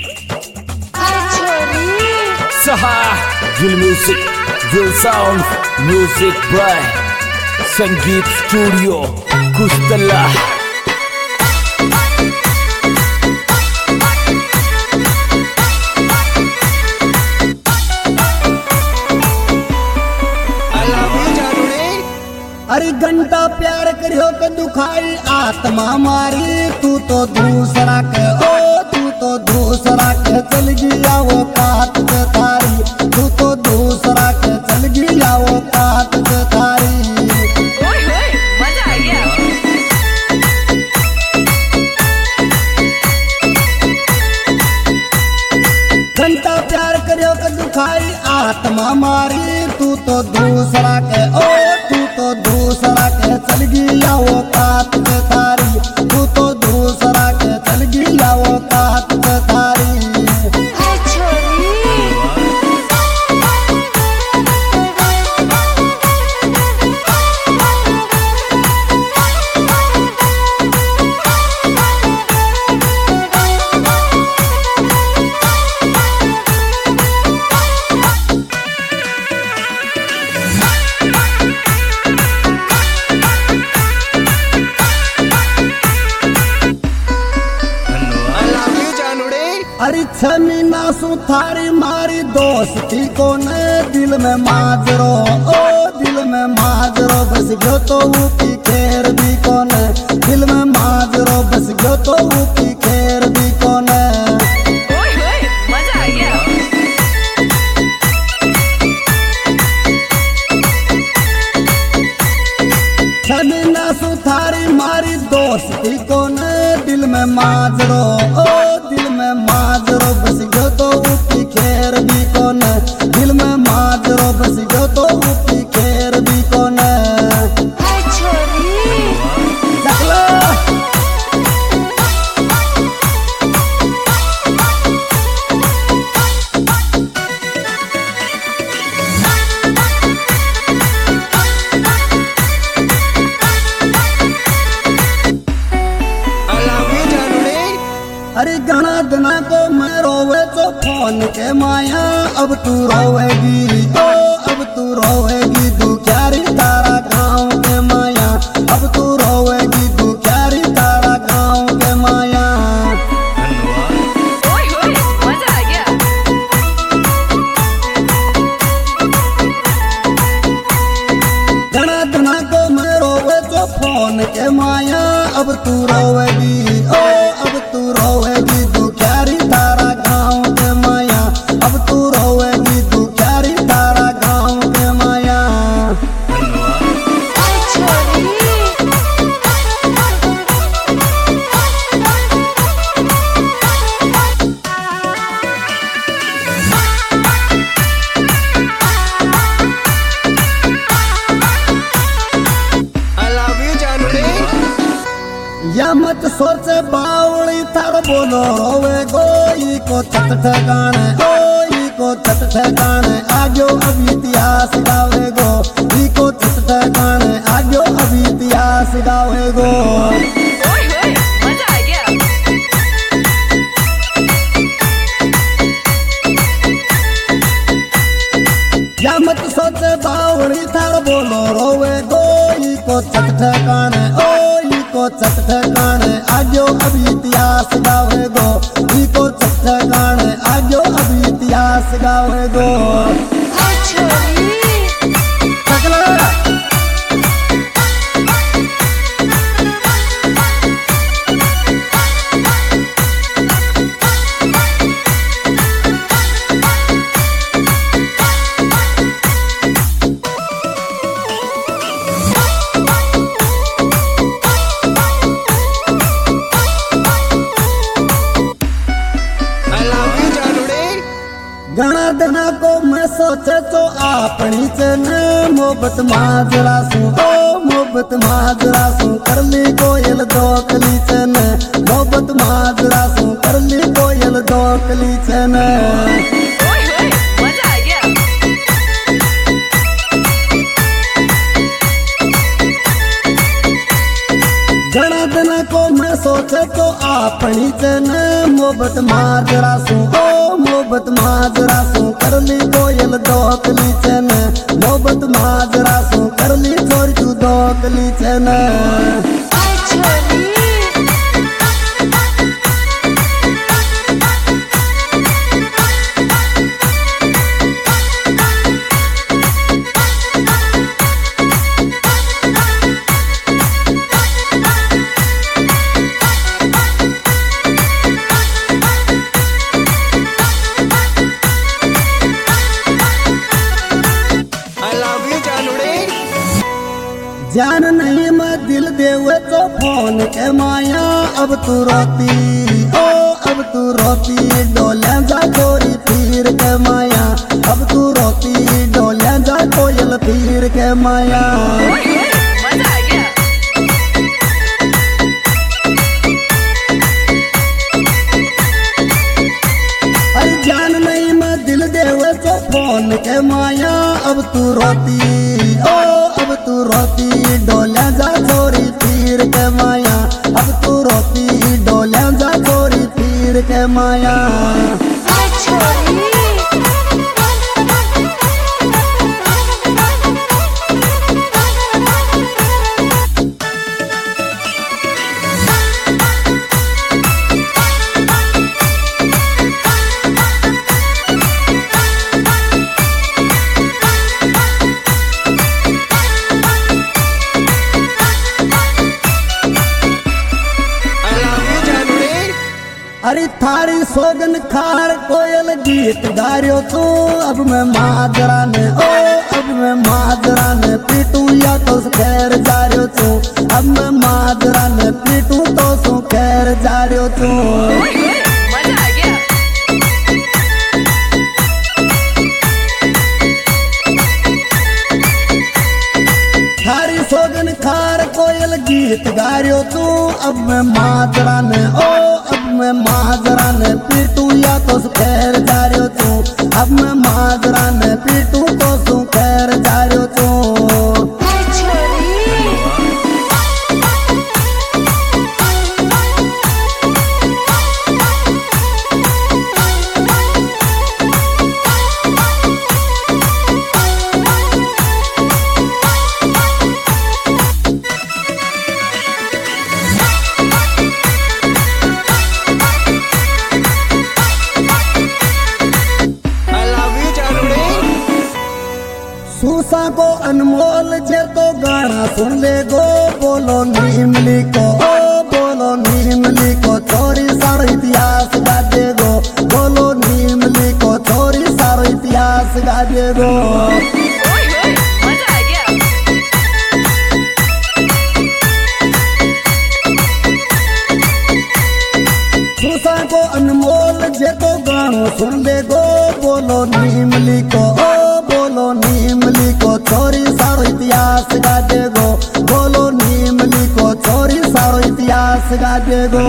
Saha Will Music Will Sound Music by Sangeet Studio Kustala अरे घंटा प्यार करियो के दुखाई आत्मा मारी तू तो दूसरा के तू तो दूसरा के चल गया वो काट के तारी तू तो दूसरा के चल गया वो काट के तारी मजा आ गया। घंटा प्यार करियो के दुखाई आत्मा मारी तू तो दूसरा के तू तो दूसरा के चल गया वो काट के तारी तू तो दूसरा के चल गया वो काट के तारी। अरे छमीना सु थारी मारी दोस्ती को ने दिल में माजरो दिल में माजरो बस गयो तो की खेर भी कोने दिल में माजरो बस गयो तो की खेर भी कोने मजा आ गया। छमीना सु थारी मारी दोस्ती को ने दिल में माजरो दिल में माजरो बस गयो तो की खेर भी कोने दिल में माजरो बस गयो तो की खेर भी कोने। अरे घना दिना को मैं रोवे तो फोन के माया अब तू रोवेगी अब तू रोवेगी दुखियारी तारा गाँव के माया अब तू रोवेगी दुखियारी तारा गाँव के माया। मजा आ गया। घना दिना को मैं रोवे तो फोन के माया अब तू रोवेगी अब तू रोवेगी दुखियारी तारा गाँव के माया अब तू रोवेगी दुखियारी तारा गाँव के माया। या मत सोचे बावली थारो बोलो रोवे गोई को चट ठिकाने को चट ठिकाने आगो अब इतिहास गावे गो को चट ठिकाने आगो अब इतिहास गावे गो। मजा आ गया। या मत सोचे बावली थारो बोलो रोवे गोई को चट ठिकाने को चट ठिकाने आगो अब इतिहास गावे गो को चट ठिकाने आगो अब इतिहास गावे गो। घना दिना को मैं सोचे तो अपनी चन मोहब्बत माजरा सू मोहब्बत माजरा सू कर ली कोयल दोकली चन मोहब्बत माजरा सू कर ली कोयल दोकली चन। मजा आ गया। घना दिना को मैं सोचे तो आपणी ने मोहब्बत माजरा सू ओ मोहब्बत माजरा सू कर ली कोयल दोकली ने मोहब्बत माजरा सू कर ली छोरी तू दोकली ने जान नहीं मैं दिल देवे तो फोन के माया अब तू रोती ओ अब तू रोती डोले जा गोरी पीर के माया अब तू रोती डोले जा कोयल पीर के माया मजा आ गया। अरे जान नहीं मैं दिल देवे तो फोन के माया अब तू रोती ओ अब तू रोती डोले जा छोरी पीर के माया अब तू रोती डोले जा छोरी पीर के माया अरे थारी सोगन खार कोयल गीत गारियो तू अब मैं माजरा ने ओ अब मैं माजरा ने पीटू या तो खैर जा रही तू अब मैं माजरा ने पीटू तो सु खैर जा रही तू मजा आ गया। थारी सोगन खार कोयल गीत गारियो तू अब मैं माजरा ने ओ अब मैं माजरा ने पीटू या तो खैर जा रही तू अब मैं माजरा ने पीटू तो सु खैर जा रही तू सूसा को अनमोल जे तो गाना सुन ले गो बोलो नीमली को ओ बोलो नीमली को छोरी सारो इतिहास गा दे गो बोलो नीमली को छोरी सारो इतिहास गा दे गो मजा आ गया। सूसा को अनमोल जे तो गाना सुन ले गो बोलो नीमली को ओ बोलो नीमली को छोरी सारो इतिहास गा दे गो बोलो नीमली को छोरी सारो इतिहास गा दे गो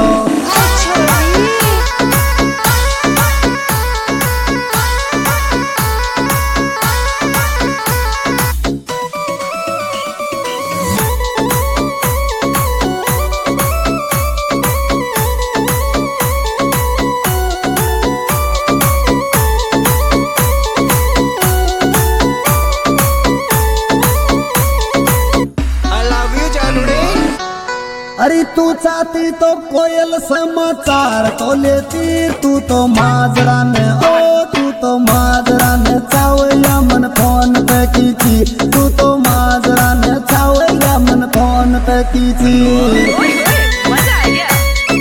अरे तू चाहती तो कोयल समाचार तो लेती तू तो माजरा ने ओ तू तो माजरा ने चावया मन फोन पे कीची तू तो माजरा ने चावया मन फोन पे कीची मजा आ गया।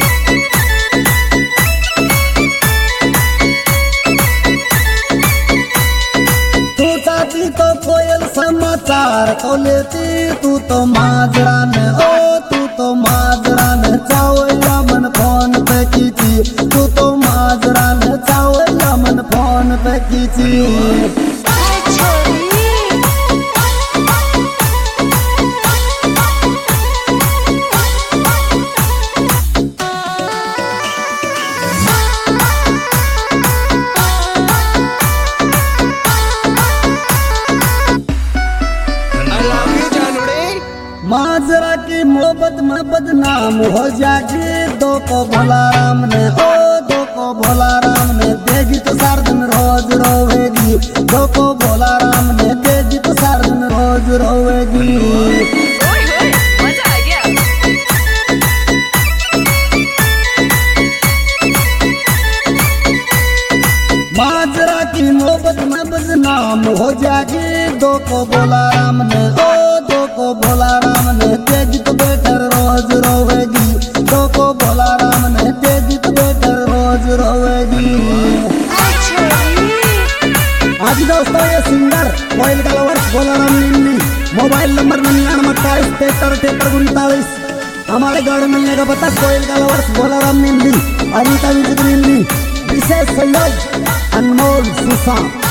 तू चाहती तो कोयल समाचार तो लेती तू तो माजरा ने ओ तू तो माजरा ने चावया मन फोन पे कीची तू तो माजरा ने चावया मन फोन पे कीची माजरा की मोहब्बत मोहब्बत में बदनाम हो जाएगी। दो को भोला राम ने, ओ दो को भोला राम ने देगी तो सार दिन रोज रोवेगी। दो को भोला राम ने देगी तो सार दिन रोज रोवेगी। ओए होए मजा आ गया। माजरा की मोहब्बत में बदनाम हो जाएगी। दो को भोला राम ने, ओ दो को भोला राम ने देगी तो बेटर रोज रोवेगी। दो को भोला राम ने देगी तो बेटर रोज रोवेगी। आज दोस्तों ये सिंगर कोयल का लवर्स भोला राम नीली, मोबाइल नंबर 99287343 हमारे गढ़ मिलने का पता कोयल का लवर्स भोला राम नीली, अनिता म्यूजिक नीली, विशेष सहयोग अनमोल सुसा।